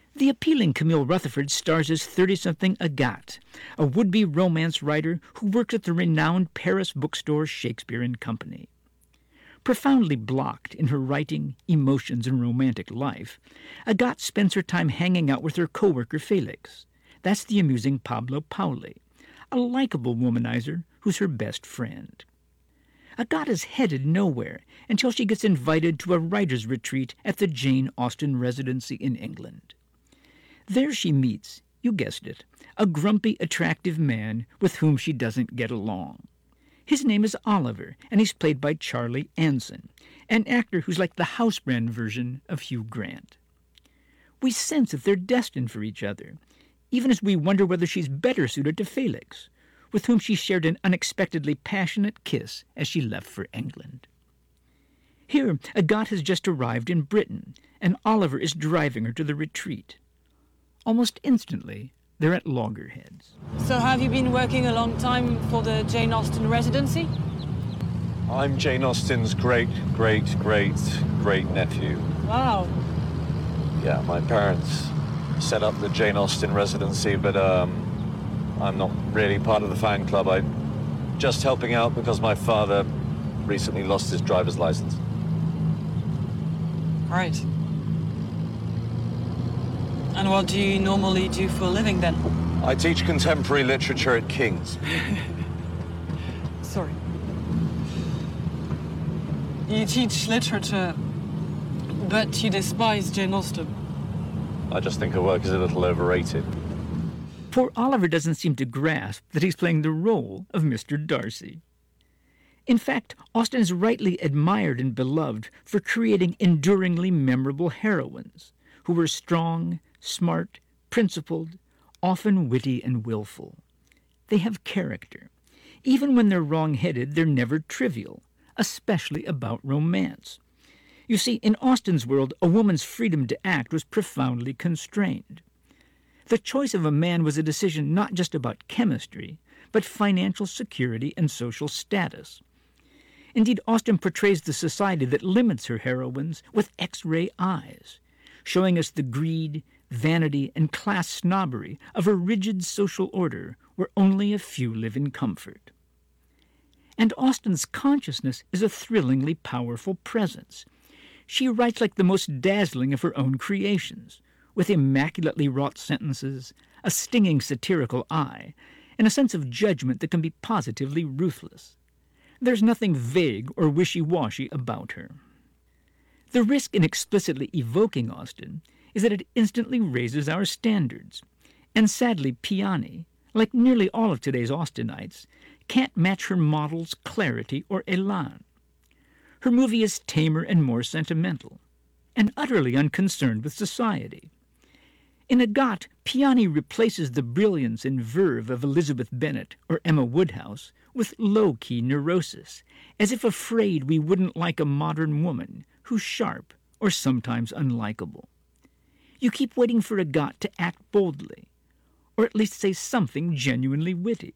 W: The appealing Camille Rutherford stars as thirty-something Agathe, a would-be romance writer who works at the renowned Paris bookstore Shakespeare and Company. Profoundly blocked in her writing, emotions, and romantic life, Agathe spends her time hanging out with her co-worker Felix. That's the amusing Pablo Pauli, a likable womanizer who's her best friend. Agathe is headed nowhere until she gets invited to a writer's retreat at the Jane Austen Residency in England. There she meets, you guessed it, a grumpy, attractive man with whom she doesn't get along. His name is Oliver, and he's played by Charlie Anson, an actor who's like the house-brand version of Hugh Grant. We sense that they're destined for each other, even as we wonder whether she's better suited to Felix, with whom she shared an unexpectedly passionate kiss as she left for England. Here, Agathe has just arrived in Britain, and Oliver is driving her to the retreat. Almost instantly, they're at loggerheads.
A: So have you been working a long time for the Jane Austen Residency?
H: I'm Jane Austen's great, great, great, great nephew.
A: Wow.
H: Yeah, my parents set up the Jane Austen Residency, but um, I'm not really part of the fan club. I'm just helping out because my father recently lost his driver's license.
A: Right. And what do you normally do for a living then?
H: I teach contemporary literature at King's.
A: Sorry. You teach literature, but you despise Jane Austen.
H: I just think her work is a little overrated.
W: Poor Oliver doesn't seem to grasp that he's playing the role of Mister Darcy. In fact, Austen is rightly admired and beloved for creating enduringly memorable heroines who were strong, smart, principled, often witty and willful. They have character. Even when they're wrong-headed, they're never trivial, especially about romance. You see, in Austen's world, a woman's freedom to act was profoundly constrained. The choice of a man was a decision not just about chemistry, but financial security and social status. Indeed, Austen portrays the society that limits her heroines with X-ray eyes, showing us the greed, vanity, and class snobbery of a rigid social order where only a few live in comfort. And Austen's consciousness is a thrillingly powerful presence. She writes like the most dazzling of her own creations, with immaculately wrought sentences, a stinging satirical eye, and a sense of judgment that can be positively ruthless. There's nothing vague or wishy-washy about her. The risk in explicitly evoking Austen is that it instantly raises our standards, and sadly Piani, like nearly all of today's Austenites, can't match her model's clarity or elan. Her movie is tamer and more sentimental, and utterly unconcerned with society. In Agathe, Piani replaces the brilliance and verve of Elizabeth Bennet or Emma Woodhouse with low-key neurosis, as if afraid we wouldn't like a modern woman who's sharp or sometimes unlikable. You keep waiting for Agathe to act boldly, or at least say something genuinely witty.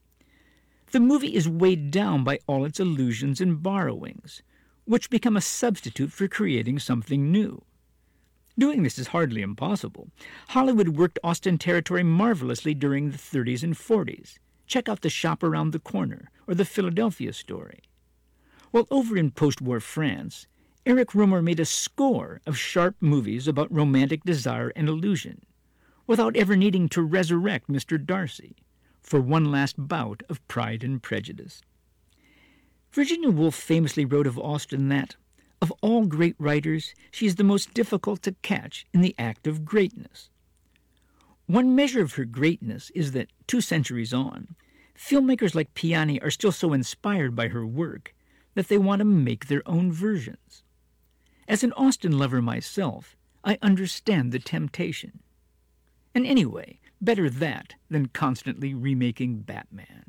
W: The movie is weighed down by all its allusions and borrowings, which become a substitute for creating something new. Doing this is hardly impossible. Hollywood worked Austen territory marvelously during the thirties and forties. Check out The Shop Around the Corner or The Philadelphia Story. While over in post-war France, Eric Rohmer made a score of sharp movies about romantic desire and illusion, without ever needing to resurrect Mister Darcy for one last bout of Pride and Prejudice. Virginia Woolf famously wrote of Austen that, of all great writers, she is the most difficult to catch in the act of greatness. One measure of her greatness is that, two centuries on, filmmakers like Piani are still so inspired by her work that they want to make their own versions. As an Austen lover myself, I understand the temptation. And anyway, better that than constantly remaking Batman.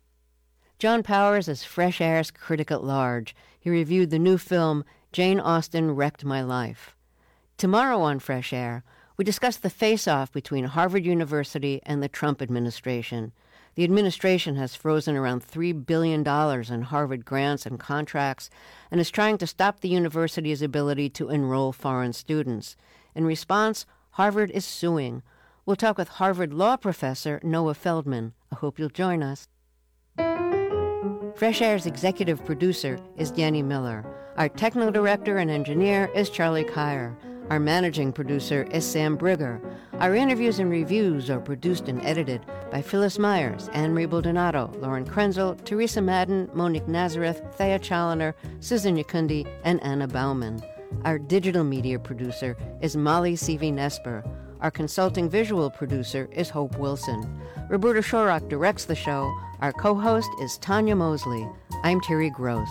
C: John Powers is Fresh Air's critic at large. He reviewed the new film, Jane Austen Wrecked My Life. Tomorrow on Fresh Air, we discuss the face-off between Harvard University and the Trump administration. The administration has frozen around three billion dollars in Harvard grants and contracts and is trying to stop the university's ability to enroll foreign students. In response, Harvard is suing. We'll talk with Harvard law professor Noah Feldman. I hope you'll join us. Fresh Air's executive producer is Danny Miller. Our technical director and engineer is Charlie Kyer. Our managing producer is Sam Brigger. Our interviews and reviews are produced and edited by Phyllis Myers, Anne-Marie Baldonado, Lauren Krenzel, Teresa Madden, Monique Nazareth, Thea Challoner, Susan Yakundi, and Anna Bauman. Our digital media producer is Molly C V Nesper. Our consulting visual producer is Hope Wilson. Roberta Shorak directs the show. Our co-host is Tanya Mosley. I'm Terry Gross.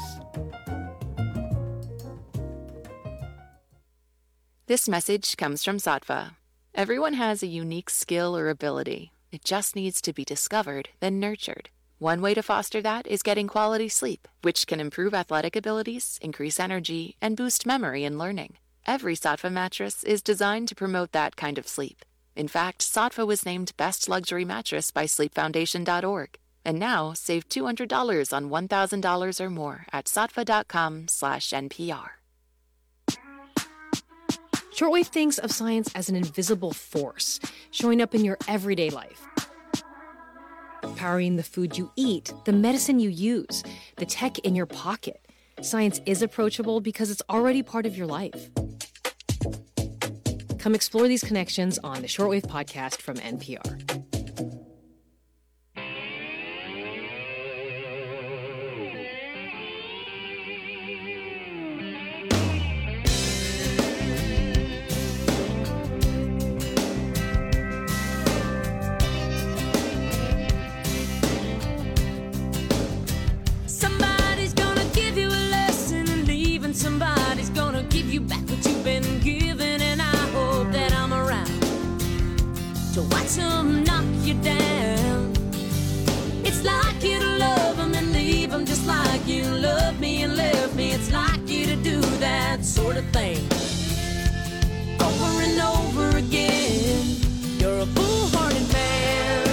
B: This message comes from Sattva. Everyone has a unique skill or ability. It just needs to be discovered, then nurtured. One way to foster that is getting quality sleep, which can improve athletic abilities, increase energy, and boost memory and learning. Every Sattva mattress is designed to promote that kind of sleep. In fact, Sattva was named Best Luxury Mattress by sleep foundation dot org. And now, save two hundred dollars on one thousand dollars or more at sattva.com slash NPR.
G: Shortwave thinks of science as an invisible force, showing up in your everyday life. Powering the food you eat, the medicine you use, the tech in your pocket. Science is approachable because it's already part of your life. Come explore these connections on the Shortwave podcast from N P R.
I: Somebody's gonna give you a lesson and leave, and somebody's gonna give you back what you've been given, and I hope that I'm around to watch them knock you down. It's like you to love them and leave them, just like you loved me and left me. It's like you to do that sort of thing over and over again. You're a foolhardy man.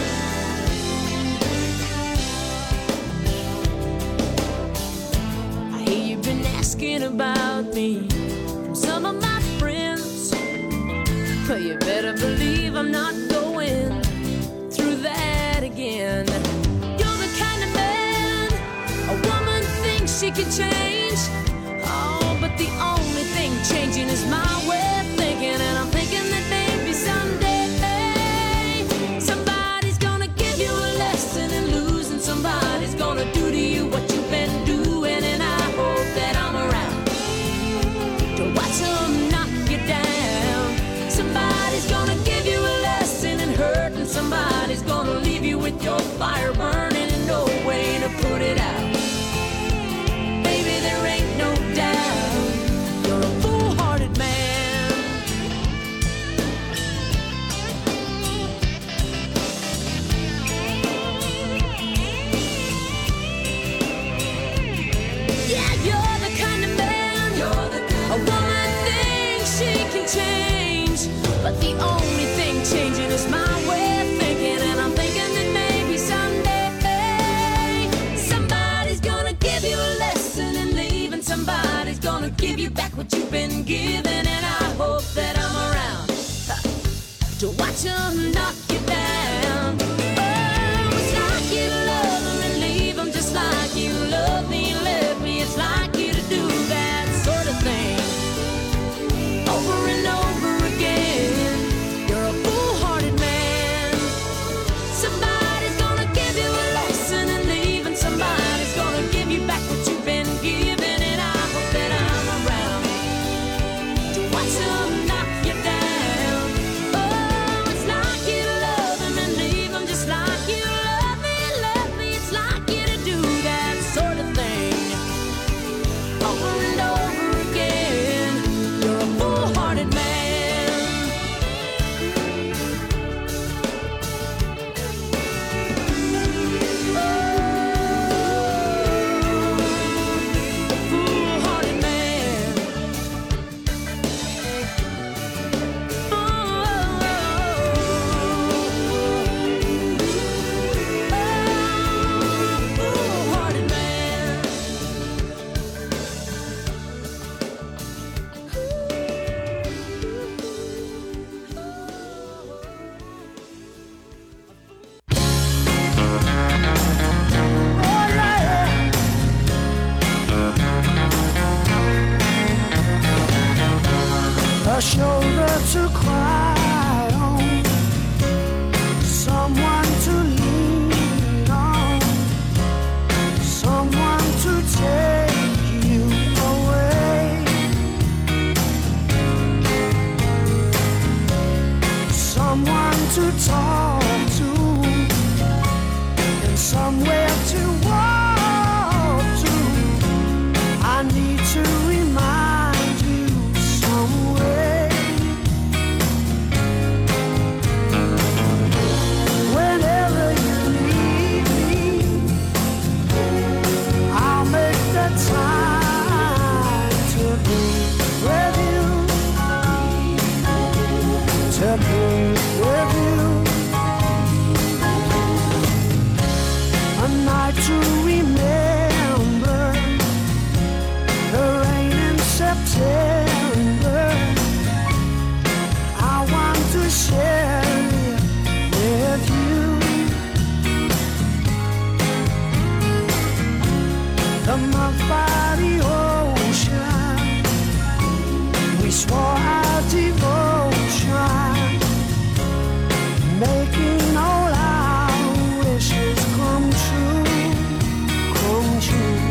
I: I hear you've been asking about me from some of my friends, but you better believe I'm not going through that again. You're the kind of man a woman thinks she can change. Oh, but the only thing changing is my way of thinking, and I'm thinking that maybe someday somebody's gonna give you a lesson in losing. Somebody's gonna do to you what you've been doing, and I hope that I'm around to watch them knock you down. Somebody's gonna give you a lesson in hurt, and somebody's gonna leave you with your fire burning and no way to put it out. Baby, there ain't no doubt you're a foolhardy man. Yeah, you're the kind of man you're the kind a woman thinks she can change, but the only thing changing is my way of thinking, and I'm thinking that maybe someday somebody's gonna give you a lesson in leaving. Somebody's gonna give you back what you've been given, and I hope that I'm around huh, to watch them knock you down. Oh, it's like you love them and leave them, just like you love me and left me. It's like you to do that sort of thing over and over again. You're a foolhardy man. Somebody's gonna give you a lesson and leave, and somebody's gonna give you back what you've been given, and I hope that I'm around to watch them knock you down. Oh, it's like you
J: month by the ocean, we swore our devotion, making all our wishes come true, come true.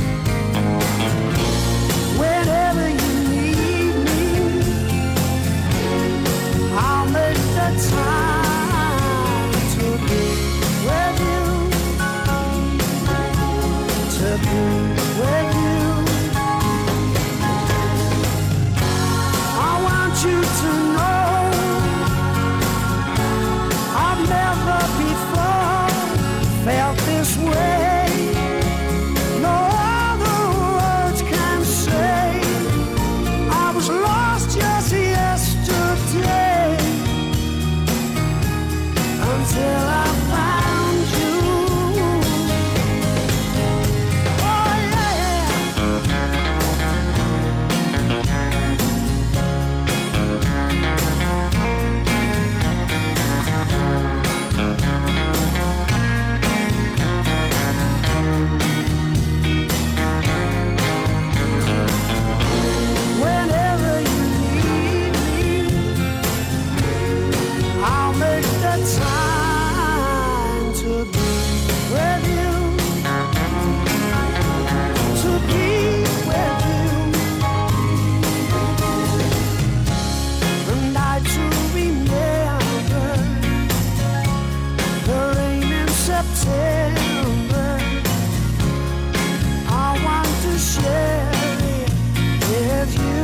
J: Whenever you need me, I'll make the time to be with you, to be with you. I want you to know I've never before felt this way. No other words can say I was lost just yesterday until I found you. Oh yeah. Whenever you need me, I'll make the time to be with you, to be with you, and I to remember the rain in September. I want to share it with you.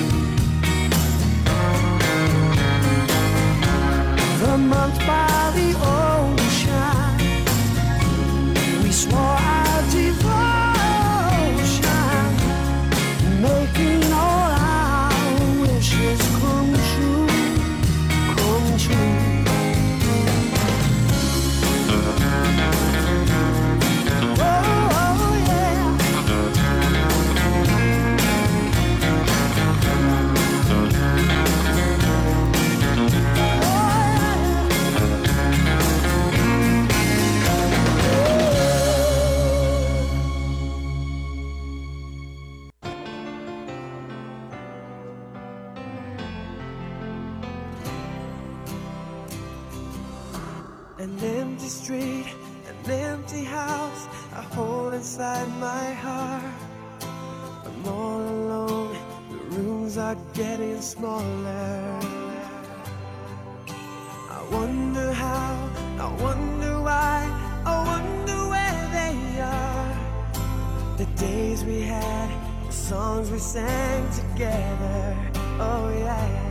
J: The month by the ocean, we swore our devotion, making all our wishes come true, come true. Oh, oh yeah.
K: An empty street, an empty house I hold inside my heart. I'm all alone, the rooms are getting smaller. I wonder how, I wonder why, I wonder where they are. The days we had, the songs we sang together, oh yeah.